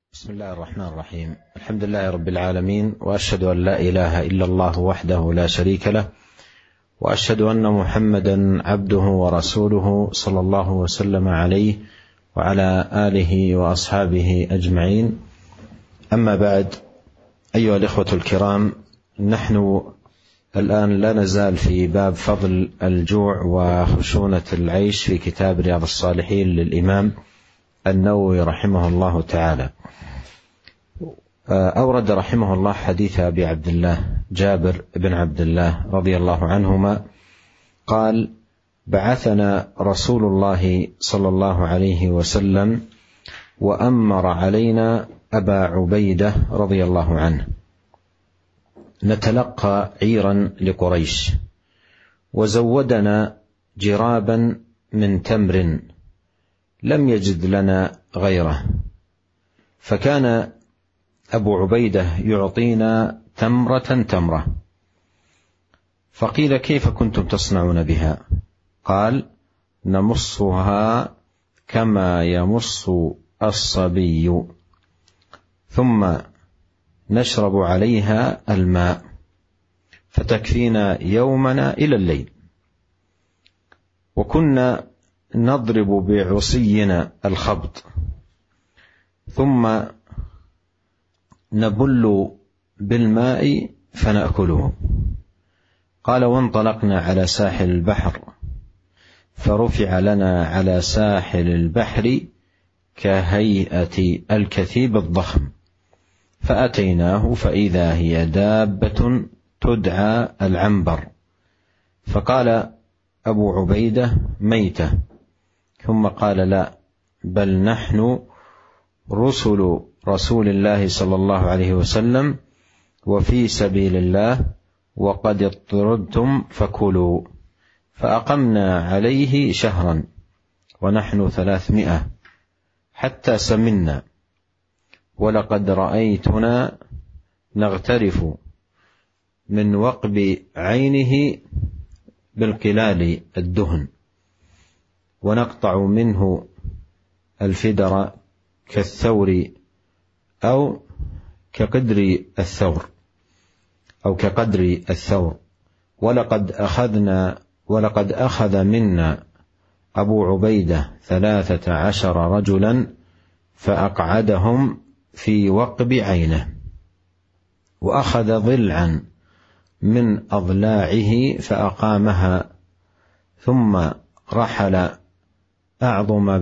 بسم الله الرحمن الرحيم. الحمد لله رب العالمين، وأشهد أن لا إله إلا الله وحده لا شريك له، وأشهد أن محمدا عبده ورسوله صلى الله وسلم عليه وعلى آله وأصحابه أجمعين. أما بعد، أيها الإخوة الكرام، نحن الآن لا نزال في باب فضل الجوع وخشونة العيش في كتاب رياض الصالحين للإمام النووي رحمه الله تعالى. أورد رحمه الله حديث أبي عبد الله جابر بن عبد الله رضي الله عنهما قال: بعثنا رسول الله صلى الله عليه وسلم وأمر علينا أبا عبيدة رضي الله عنه نتلقى عيرا لقريش، وزودنا جرابا من تمر لم يجد لنا غيره، فكان أبو عبيدة يعطينا تمرة، فقيل: كيف كنتم تصنعون بها؟ قال: نمصها كما يمص الصبي، ثم نشرب عليها الماء فتكفينا يومنا إلى الليل، وكنا نضرب بعصينا الخبط ثم نبل بالماء فنأكله. قال: وانطلقنا على ساحل البحر، فرفع لنا على ساحل البحر كهيئة الكثيب الضخم، فأتيناه فإذا هي دابة تدعى العنبر، فقال أبو عبيدة: ميتة. ثم قال: لا، بل نحن رسل رسول الله صلى الله عليه وسلم وفي سبيل الله، وقد اضطردتم فكلوا. فأقمنا عليه شهرا ونحن 300 حتى سمنا، ولقد رأيتنا نغترف من وقب عينه بالقلال الدهن، ونقطع منه الفدر كالثور أو كقدر الثور، ولقد أخذ منا أبو عبيدة 13 رجلا فأقعدهم في وقب عينه، وأخذ ضلعا من أضلاعه فأقامها، ثم رحل أعظم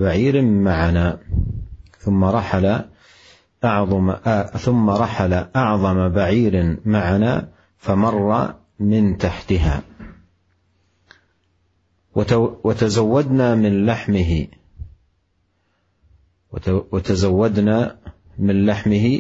بعير معنا فمر من تحتها، وتزودنا من لحمه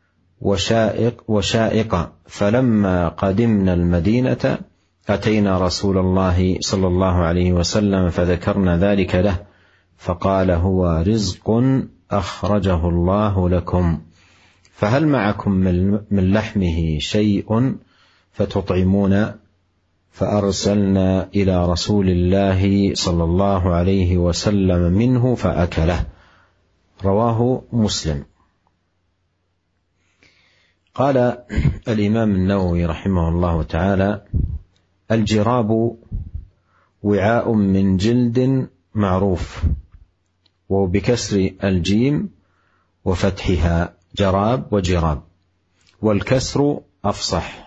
وشائق. فلما قدمنا المدينة أتينا رسول الله صلى الله عليه وسلم فذكرنا ذلك له، فقال: هو رزق أخرجه الله لكم، فهل معكم من لحمه شيء فتطعمون؟ فأرسلنا إلى رسول الله صلى الله عليه وسلم منه فأكله. رواه مسلم. قال الإمام النووي رحمه الله تعالى: الجراب وعاء من جلد معروف، وبكسر الجيم وفتحها جراب وجراب، والكسر أفصح.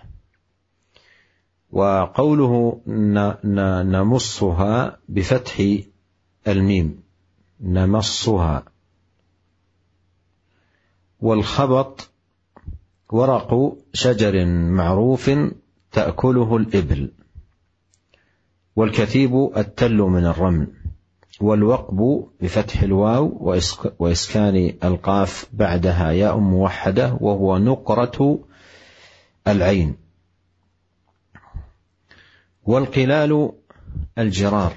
وقوله نمصها بفتح الميم، نمصها. والخبط ورق شجر معروف تأكله الإبل، والكثيب التل من الرمل. والوقب بفتح الواو وإسكان القاف بعدها ياء موحدة، وهو نقرة العين. والقلال الجرار.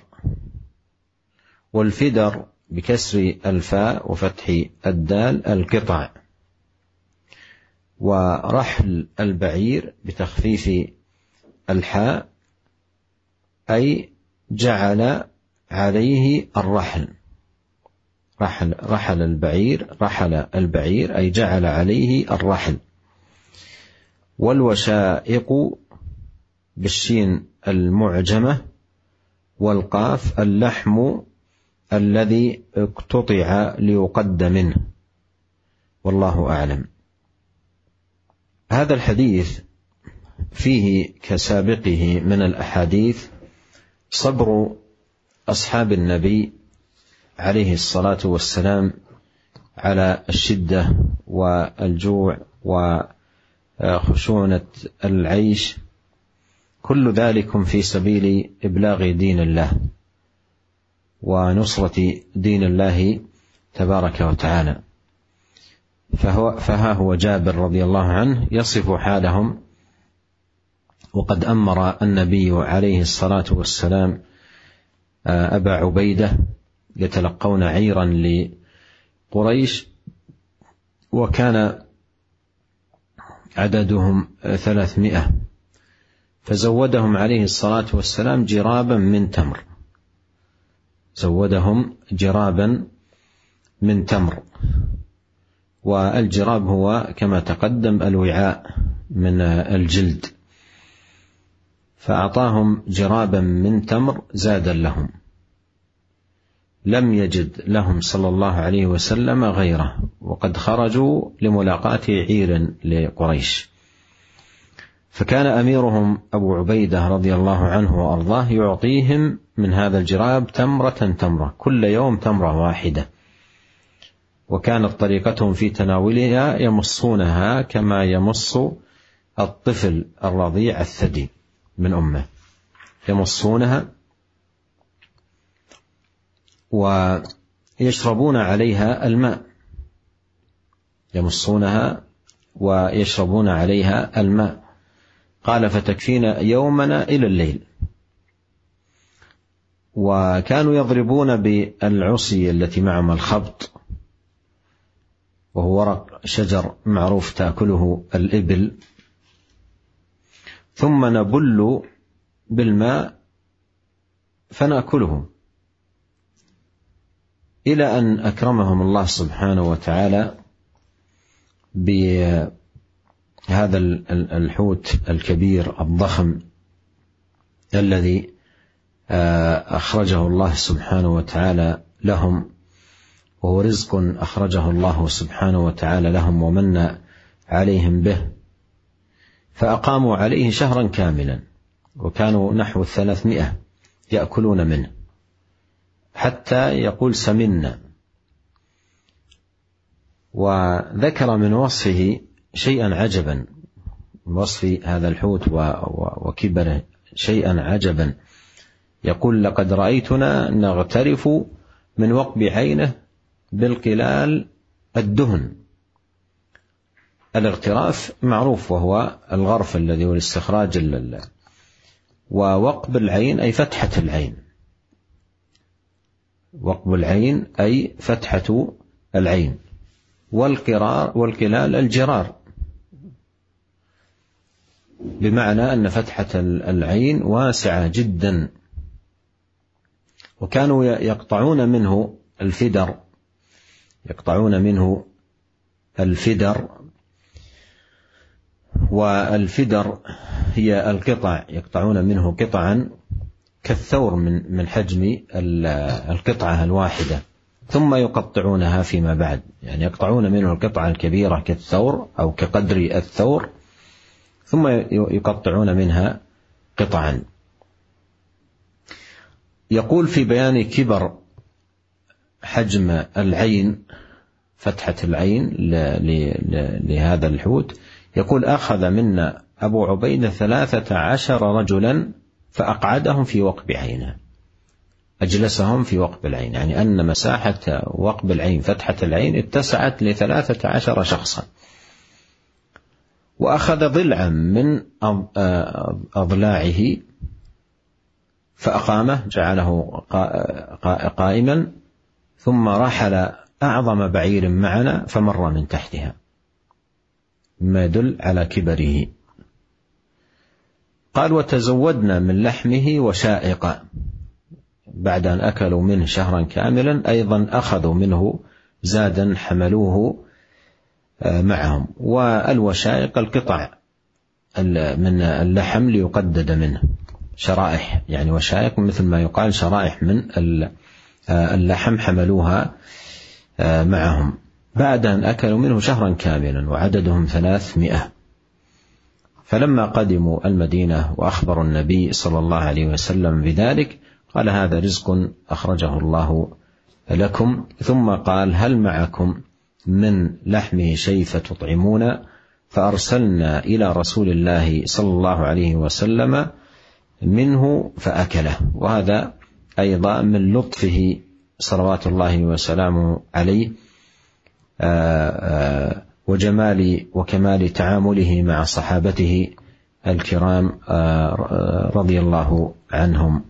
والفدر بكسر الفاء وفتح الدال القطع. ورحل البعير بتخفيف الحاء أي جعل عليه الرحل. رحل البعير أي جعل عليه الرحل. والوشائق بالشين المعجمة والقاف اللحم الذي اقتطع ليقد منه، والله أعلم. هذا الحديث فيه كسابقه من الأحاديث صبر أصحاب النبي عليه الصلاة والسلام على الشدة والجوع وخشونة العيش، كل ذلك في سبيل إبلاغ دين الله ونصرة دين الله تبارك وتعالى. فها هو جابر رضي الله عنه يصف حالهم، وقد أمر النبي عليه الصلاة والسلام أبا عبيدة يتلقون عيرا لقريش، وكان عددهم 300، فزودهم عليه الصلاة والسلام جرابا من تمر، زودهم جرابا من تمر. والجراب هو كما تقدم الوعاء من الجلد، فأعطاهم جرابا من تمر زادا لهم، لم يجد لهم صلى الله عليه وسلم غيره، وقد خرجوا لملاقاة عير لقريش. فكان أميرهم أبو عبيدة رضي الله عنه وأرضاه يعطيهم من هذا الجراب تمرة كل يوم تمرة واحدة، وكانت طريقتهم في تناولها يمصونها كما يمص الطفل الرضيع الثدي من أمه، يمصونها ويشربون عليها الماء، يمصونها ويشربون عليها الماء. قال فتكفينا يومنا إلى الليل. وكانوا يضربون بالعصي التي معهم الخبط، وهو ورق شجر معروف تأكله الإبل، ثم نبل بالماء فنأكله، إلى أن أكرمهم الله سبحانه وتعالى بهذا الحوت الكبير الضخم الذي أخرجه الله سبحانه وتعالى لهم، وهو رزق أخرجه الله سبحانه وتعالى لهم ومن عليهم به، فأقاموا عليه شهرا كاملا، وكانوا نحو 300 يأكلون منه حتى يقول سمنا. وذكر من وصفه شيئا عجبا، وصف هذا الحوت وكبره شيئا عجبا، يقول لقد رأيتنا نغترف من وقب عينه بالقلال الدهن. الاغتراف معروف وهو الغرف الذي هو الاستخراج، ووقب العين أي فتحة العين، وقب العين أي فتحة العين، والقلال الجرار، بمعنى أن فتحة العين واسعة جدا. وكانوا يقطعون منه الفدر، يقطعون منه الفدر، والفدر هي القطع، يقطعون منه قطعا كالثور من حجم القطعة الواحدة، ثم يقطعونها فيما بعد، يعني يقطعون منه القطعة الكبيرة كالثور أو كقدر الثور، ثم يقطعون منها قطعا. يقول في بيان كبر حجم العين، فتحة العين لهذا الحوت، يقول أخذ منا أبو عبيدة 13 رجلا فأقعدهم في وقب عينه، أجلسهم في وقب العين، يعني أن مساحة وقب العين فتحة العين اتسعت ل13 شخصا. وأخذ ضلعا من أضلاعه فأقامه، جعله قائما، ثم رحل أعظم بعير معنا فمر من تحتها، ما يدل على كبره. قال وتزودنا من لحمه وشائقا، بعد أن أكلوا منه شهرا كاملا أيضا أخذوا منه زادا حملوه معهم. والوشائق القطع من اللحم ليقدد منه، شرائح، يعني وشائق مثل ما يقال شرائح من اللحم حملوها معهم بعد أن أكلوا منه شهرا كاملا وعددهم 300. فلما قدموا المدينة وأخبروا النبي صلى الله عليه وسلم بذلك قال هذا رزق أخرجه الله لكم، ثم قال هل معكم من لحمه شيء فتطعمون؟ فأرسلنا إلى رسول الله صلى الله عليه وسلم منه فأكله. وهذا أيضا من لطفه صلوات الله وسلامه عليه وجمال وكمال تعامله مع صحابته الكرام رضي الله عنهم.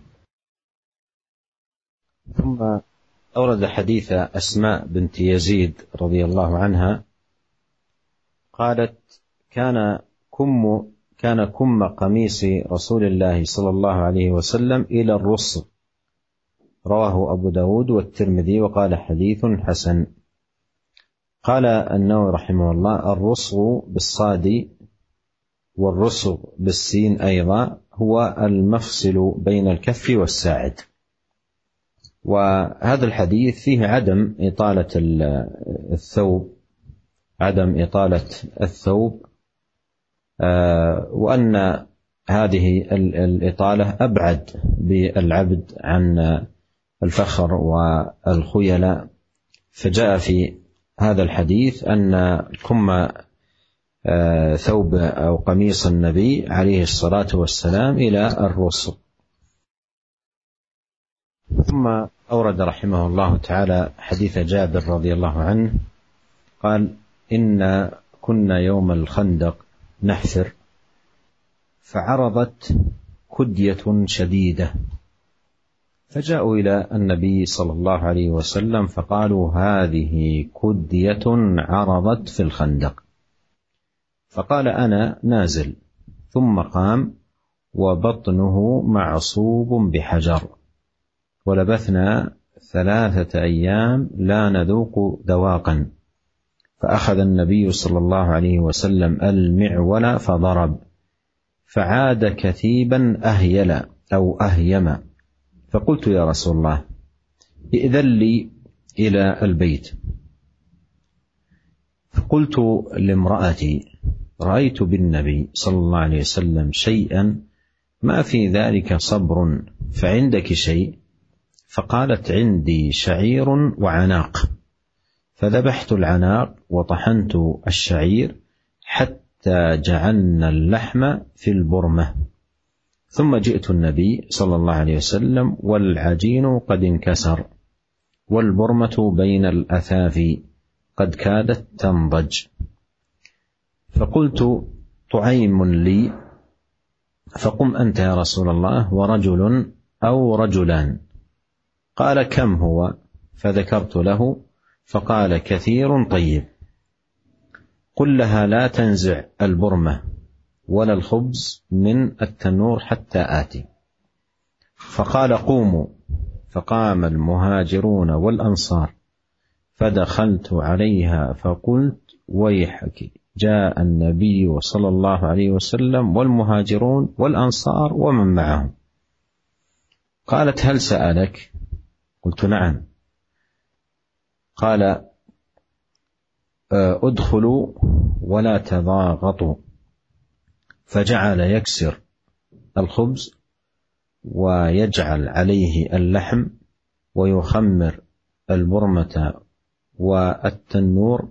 ثم أورد حديث أسماء بنت يزيد رضي الله عنها قالت كان كم قميص رسول الله صلى الله عليه وسلم إلى الرص، رواه أبو داود والترمذي وقال حديث حسن. قال النووي رحمه الله الرص بالصاد والرص بالسين أيضا هو المفصل بين الكف والساعد. وهذا الحديث فيه عدم إطالة الثوب، وأن هذه الإطالة أبعد بالعبد عن الفخر والخيلاء. فجاء في هذا الحديث أن كم ثوب أو قميص النبي عليه الصلاة والسلام إلى الرسل. ثم أورد رحمه الله تعالى حديث جابر رضي الله عنه قال إن كنا يوم الخندق نحفر فعرضت كدية شديدة، فجاءوا إلى النبي صلى الله عليه وسلم فقالوا هذه كدية عرضت في الخندق. فقال أنا نازل، ثم قام وبطنه معصوب بحجر، ولبثنا 3 أيام لا نذوق ذواقا. فأخذ النبي صلى الله عليه وسلم المعول فضرب، فعاد كثيبا أهيلا أو أهيما. فقلت يا رسول الله ائذن لي إلى البيت. فقلت لامرأتي رأيت بالنبي صلى الله عليه وسلم شيئا ما في ذلك صبر، فعندك شيء؟ فقالت عندي شعير وعناق. فذبحت العناق وطحنت الشعير حتى جعلنا اللحم في البرمة، ثم جئت النبي صلى الله عليه وسلم والعجين قد انكسر والبرمة بين الأثافي قد كادت تنضج. فقلت طعيم لي، فقم أنت يا رسول الله ورجل أو رجلان. قال كم هو؟ فذكرت له، فقال كثير طيب. قل لها لا تنزع البرمة ولا الخبز من التنور حتى آتي. فقال قوموا، فقام المهاجرون والأنصار، فدخلت عليها فقلت ويحك، جاء النبي صلى الله عليه وسلم والمهاجرون والأنصار ومن معهم. قالت هل سألك؟ قلت نعم. قال ادخلوا ولا تضاغطوا. فجعل يكسر الخبز ويجعل عليه اللحم ويخمر البرمة والتنور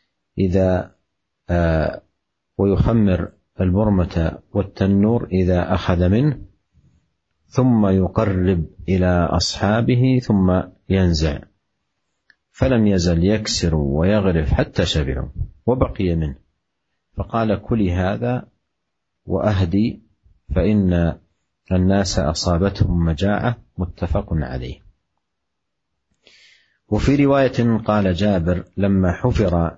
إذا أخذ منه، ثم يقرب إلى أصحابه ثم ينزع. فلم يزل يكسر ويغرف حتى شبعوا وبقي منه. فقال كلي هذا وأهدي، فإن الناس أصابتهم مجاعة. متفق عليه. وفي رواية قال جابر لما حفر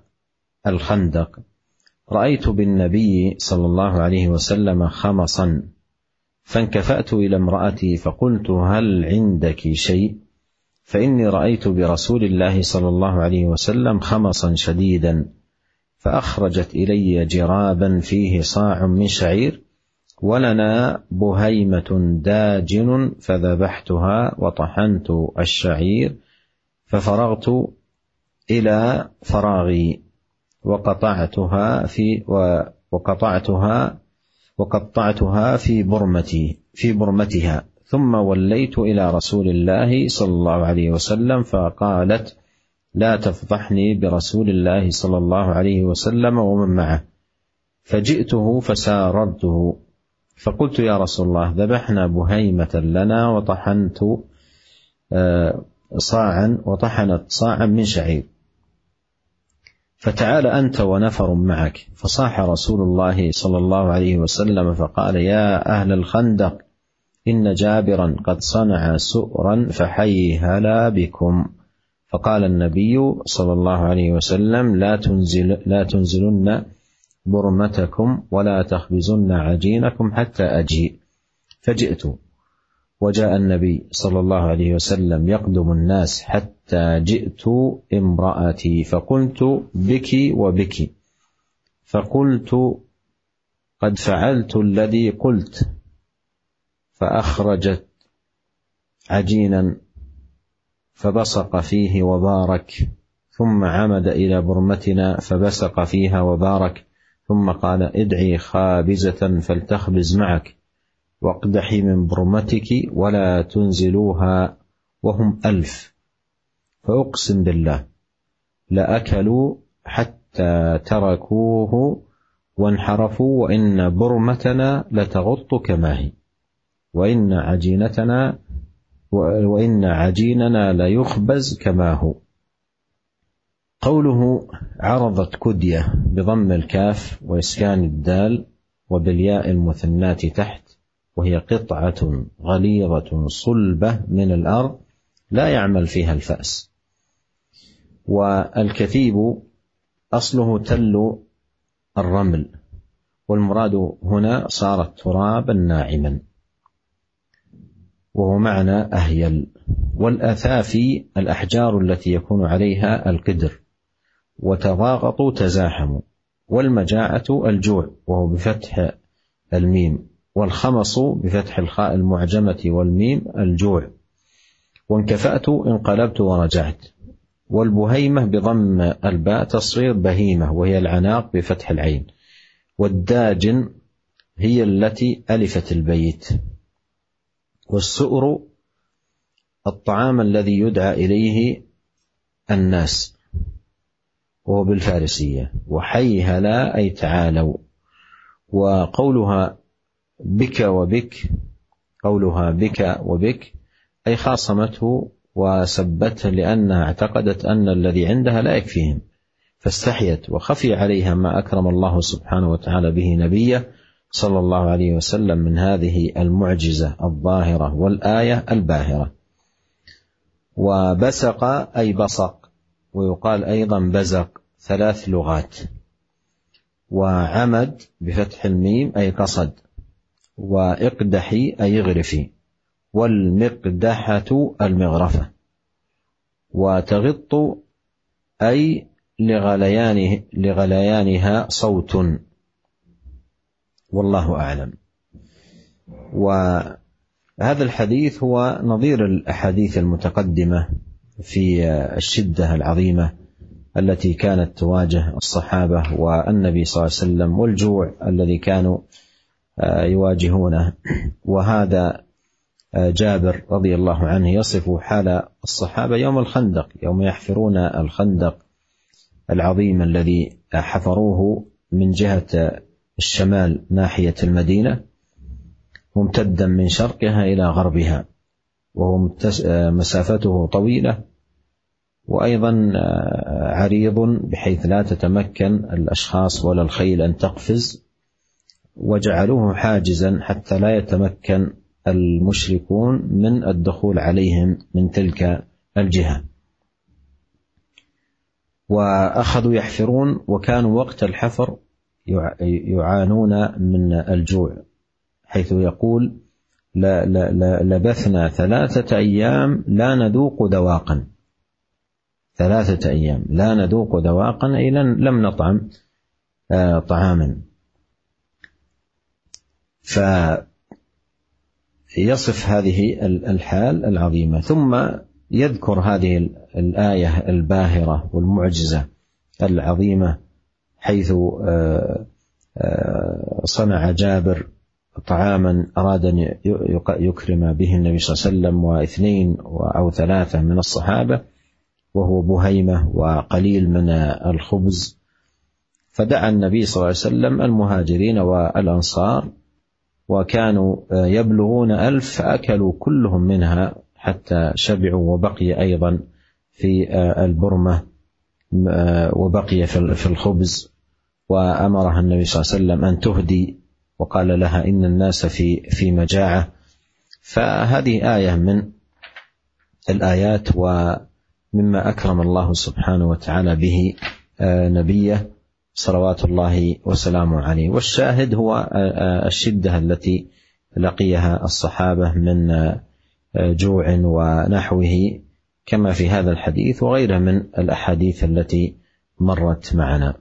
الخندق رأيت بالنبي صلى الله عليه وسلم خمصا فانكفأت إلى امرأتي فقلت: هل عندك شيء؟ فإني رأيت برسول الله صلى الله عليه وسلم خمصا شديدا، فأخرجت إلي جرابا فيه صاع من شعير، ولنا بهيمة داجن، فذبحتها وطحنت الشعير، ففرغت إلى فراغي وقطعتها في برمتها، ثم وليت إلى رسول الله صلى الله عليه وسلم، فقالت: لا تفضحني برسول الله صلى الله عليه وسلم ومن معه. فجئته فساررته فقلت: يا رسول الله، ذبحنا بهيمة لنا وطحنت صاعا من شعير، فتعال أنت ونفر معك. فصاح رسول الله صلى الله عليه وسلم فقال: يا أهل الخندق، إن جابرا قد صنع سؤرا فحيهلا بكم. فقال النبي صلى الله عليه وسلم: لا تنزلن برمتكم ولا تخبزن عجينكم حتى أجيء. فجئت، وجاء النبي صلى الله عليه وسلم يقدم الناس حتى جئت امرأتي، فقلت: بك وبك. فقلت: قد فعلت الذي قلت. فأخرجت عجينا فبصق فيه وبارك، ثم عمد إلى برمتنا فبصق فيها وبارك، ثم قال: ادعي خابزة فلتخبز معك، واقدحي من برمتك ولا تنزلوها وهم 1000. فأقسم بالله لأكلوا حتى تركوه وانحرفوا، وإن برمتنا لتغط كما هي، وإن عجيننا ليخبز كما هو. قوله عرضت كدية بضم الكاف وإسكان الدال وبالياء المثنات تحت، وهي قطعة غليظة صلبة من الأرض لا يعمل فيها الفأس. والكثيب أصله تل الرمل، والمراد هنا صارت ترابا ناعما، وهو معنى أهيل. والأثافي الأحجار التي يكون عليها القدر، وتضاغطوا تزاحموا. والمجاعة الجوع، وهو بفتح الميم، والخمص بفتح الخاء المعجمة والميم الجوع. وانكفأت انقلبت ورجعت. والبهيمة بضم الباء تصغير بهيمة، وهي العناق بفتح العين. والداجن هي التي ألفت البيت. والسؤر الطعام الذي يدعى إليه الناس، وهو بالفارسية. وحيهلا أي تعالوا. وقولها بك وبك أي خاصمته وسبته، لأنها اعتقدت أن الذي عندها لا يكفيهم، فاستحيت وخفي عليها ما أكرم الله سبحانه وتعالى به نبيه صلى الله عليه وسلم من هذه المعجزة الظاهرة والآية الباهرة. وبسق أي بصق، ويقال أيضا بزق، 3 لغات. وعمد بفتح الميم أي قصد. وإقدحي أي اغرفي. والمقدحة المغرفة. وتغط أي لغليانها صوت. والله أعلم. وهذا الحديث هو نظير الأحاديث المتقدمة في الشدة العظيمة التي كانت تواجه الصحابة والنبي صلى الله عليه وسلم، والجوع الذي كانوا يواجهونه. وهذا جابر رضي الله عنه يصف حال الصحابة يوم الخندق، يوم يحفرون الخندق العظيم الذي حفروه من جهة الشمال ناحية المدينة، ممتدا من شرقها إلى غربها، وهو مسافته طويلة، وأيضا عريض بحيث لا تتمكن الأشخاص ولا الخيل أن تقفز، وجعلوه حاجزا حتى لا يتمكن المشركون من الدخول عليهم من تلك الجهة. وأخذوا يحفرون، وكانوا وقت الحفر يعانون من الجوع، حيث يقول لبثنا 3 أيام لا نذوق ذواقا. 3 أيام لا نذوق ذواقا، أي لم نطعم طعاما. فيصف هذه الحال العظيمة، ثم يذكر هذه الآية الباهرة والمعجزة العظيمة، حيث صنع جابر طعاما أراد أن يكرم به النبي صلى الله عليه وسلم 2 أو 3 من الصحابة، وهو بهيمة وقليل من الخبز. فدعا النبي صلى الله عليه وسلم المهاجرين والأنصار، وكانوا يبلغون 1000، فأكلوا كلهم منها حتى شبعوا، وبقي أيضا في البرمة وبقي في الخبز. وأمرها النبي صلى الله عليه وسلم أن تهدي، وقال لها إن الناس في مجاعة. فهذه آية من الآيات ومما أكرم الله سبحانه وتعالى به نبيه صلوات الله وسلامه عليه. والشاهد هو الشدة التي لقيها الصحابة من جوع ونحوه، كما في هذا الحديث وغيره من الأحاديث التي مرت معنا.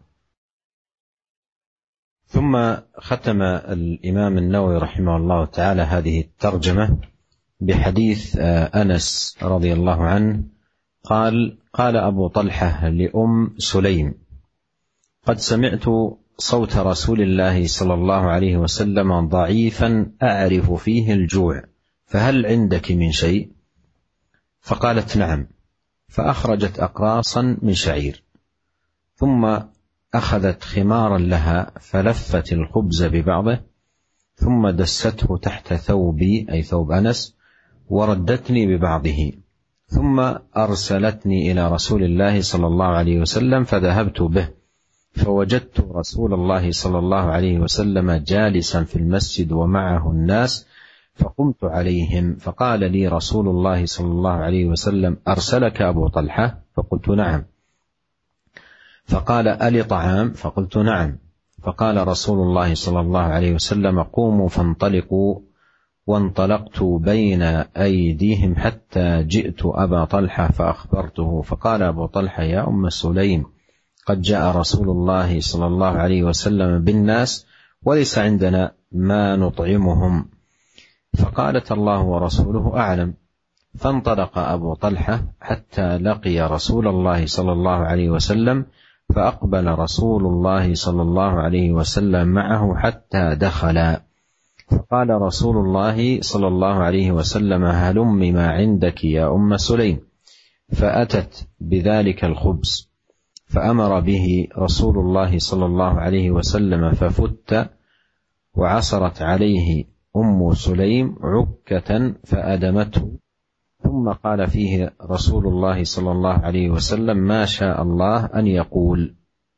ثم ختم الإمام النووي رحمه الله تعالى هذه الترجمة بحديث أنس رضي الله عنه قال أبو طلحة لأم سليم: قد سمعت صوت رسول الله صلى الله عليه وسلم ضعيفا أعرف فيه الجوع، فهل عندك من شيء؟ فقالت: نعم. فأخرجت أقراصا من شعير، ثم أخذت خمارا لها فلفت الخبز ببعضه، ثم دسته تحت ثوبي، أي ثوب أنس، وردتني ببعضه، ثم أرسلتني إلى رسول الله صلى الله عليه وسلم، فذهبت به، فوجدت رسول الله صلى الله عليه وسلم جالسا في المسجد ومعه الناس، فقمت عليهم، فقال لي رسول الله صلى الله عليه وسلم: أرسلك أبو طلحة؟ فقلت: نعم. فقال: ألي طعام؟ فقلت: نعم. فقال رسول الله صلى الله عليه وسلم: قوموا فانطلقوا. وانطلقت بين أيديهم حتى جئت أبا طلحة فأخبرته، فقال أبو طلحة: يا أم سليم، قد جاء رسول الله صلى الله عليه وسلم بالناس وليس عندنا ما نطعمهم. فقالت: الله ورسوله أعلم. فانطلق أبو طلحة حتى لقي رسول الله صلى الله عليه وسلم، فأقبل رسول الله صلى الله عليه وسلم معه حتى دخل، فقال رسول الله صلى الله عليه وسلم: هلم ما عندك يا أم سليم. فأتت بذلك الخبز، فأمر به رسول الله صلى الله عليه وسلم، ففت، وعصرت عليه أم سليم عكة فأدمته، ثم قال فيه رسول الله صلى الله عليه وسلم: ما شاء الله أن يقول.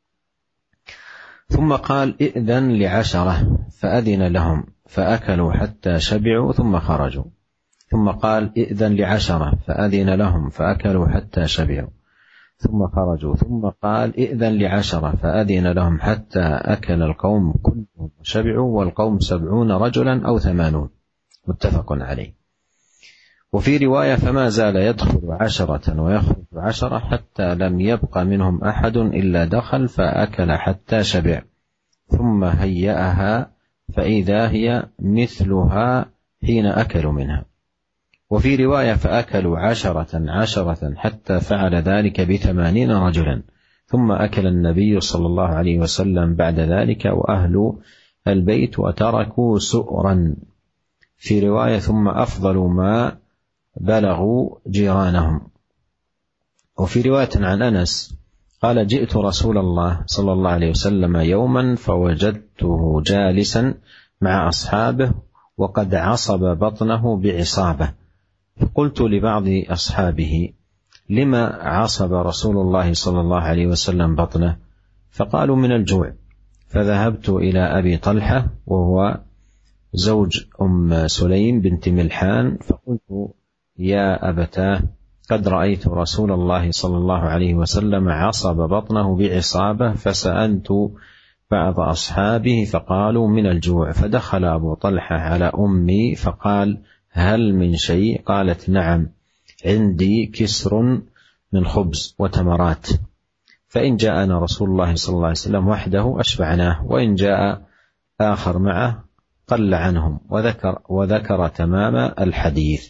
ثم قال: ائذن ل10، فأذن لهم فأكلوا حتى شبعوا ثم خرجوا. ثم قال: ائذن ل10، فأذن لهم فأكلوا حتى شبعوا ثم خرجوا. ثم قال: ائذن ل10، فأذن لهم حتى أكل القوم كلهم وشبعوا، والقوم 70 رجلا أو 80. متفق عليه. وفي رواية: فما زال يدخل 10 ويخرج 10 حتى لم يبق منهم أحد إلا دخل فأكل حتى شبع، ثم هيأها فإذا هي مثلها حين أكلوا منها. وفي رواية: فأكلوا 10 حتى فعل ذلك ب80 رجلا، ثم أكل النبي صلى الله عليه وسلم بعد ذلك وأهل البيت وتركوا سؤرا. في رواية: ثم أفضل ما بلغوا جيرانهم. وفي رواية عن أنس قال: جئت رسول الله صلى الله عليه وسلم يوما فوجدته جالسا مع أصحابه وقد عصب بطنه بعصابة، فقلت لبعض أصحابه: لما عصب رسول الله صلى الله عليه وسلم بطنه؟ فقالوا: من الجوع. فذهبت إلى أبي طلحة وهو زوج أم سليم بنت ملحان، فقلت: يا أبتاه، قد رأيت رسول الله صلى الله عليه وسلم عصب بطنه بعصابة، فسألت بعض أصحابه فقالوا: من الجوع. فدخل أبو طلحة على أمي فقال: هل من شيء؟ قالت: نعم، عندي كسر من خبز وتمرات، فإن جاءنا رسول الله صلى الله عليه وسلم وحده أشبعناه، وإن جاء آخر معه قل عنهم، وذكر تمام الحديث.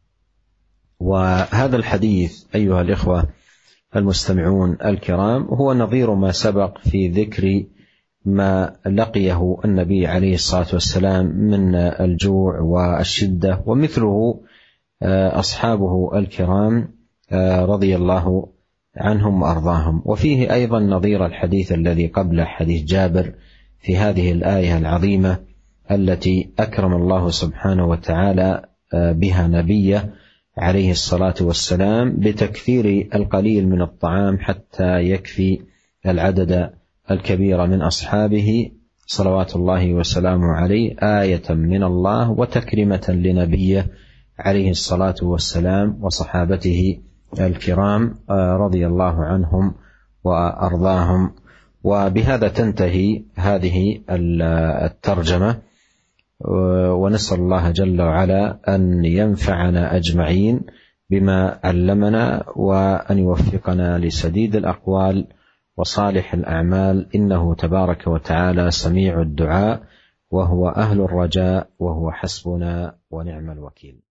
وهذا الحديث أيها الإخوة المستمعون الكرام هو نظير ما سبق في ذكر ما لقيه النبي عليه الصلاة والسلام من الجوع والشدة، ومثله أصحابه الكرام رضي الله عنهم وأرضاهم. وفيه أيضا نظير الحديث الذي قبله، حديث جابر، في هذه الآية العظيمة التي أكرم الله سبحانه وتعالى بها نبيه عليه الصلاة والسلام بتكثير القليل من الطعام حتى يكفي العدد الكبير من أصحابه صلوات الله وسلامه عليه، آية من الله وتكريمة لنبيه عليه الصلاة والسلام وصحابته الكرام رضي الله عنهم وأرضاهم. وبهذا تنتهي هذه الترجمة، ونسأل الله جل وعلا أن ينفعنا أجمعين بما علمنا، وأن يوفقنا لسديد الأقوال وصالح الأعمال، إنه تبارك وتعالى سميع الدعاء، وهو أهل الرجاء، وهو حسبنا ونعم الوكيل.